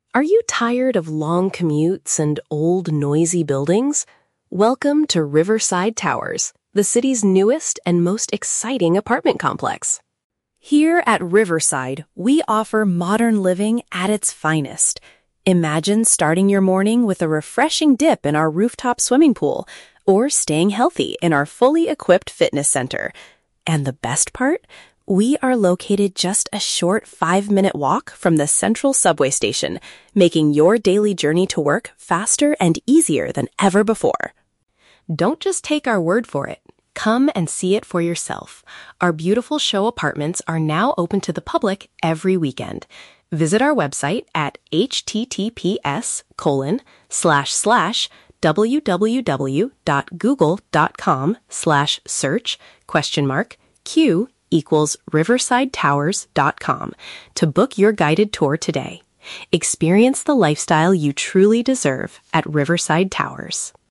Are you tired of long commutes and old, noisy buildings? Welcome to Riverside Towers, the city's newest and most exciting apartment complex. Here at Riverside, we offer modern living at its finest. Imagine starting your morning with a refreshing dip in our rooftop swimming pool, or staying healthy in our fully equipped fitness center. And the best part? We are located just a short 5-minute walk from the central subway station, making your daily journey to work faster and easier than ever before. Don't just take our word for it. Come and see it for yourself. Our beautiful show apartments are now open to the public every weekend. Visit our website at https://www.google.com/search?Q=riversidetowers.com to book your guided tour today. Experience the lifestyle you truly deserve at Riverside Towers.